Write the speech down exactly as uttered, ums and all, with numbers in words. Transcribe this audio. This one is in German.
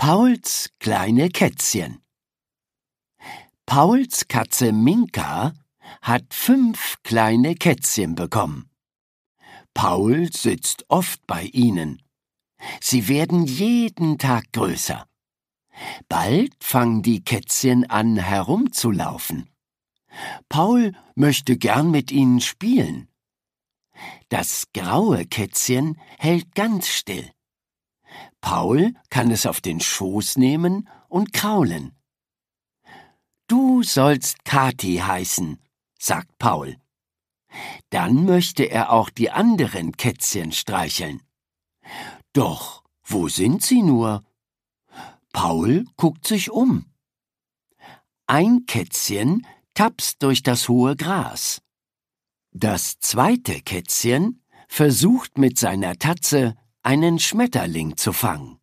Pauls kleine Kätzchen. Pauls Katze Minka hat fünf kleine Kätzchen bekommen. Paul sitzt oft bei ihnen. Sie werden jeden Tag größer. Bald fangen die Kätzchen an, herumzulaufen. Paul möchte gern mit ihnen spielen. Das graue Kätzchen hält ganz still. Paul kann es auf den Schoß nehmen und kraulen. »Du sollst Kathi heißen«, sagt Paul. Dann möchte er auch die anderen Kätzchen streicheln. Doch wo sind sie nur? Paul guckt sich um. Ein Kätzchen tapst durch das hohe Gras. Das zweite Kätzchen versucht mit seiner Tatze einen Schmetterling zu fangen.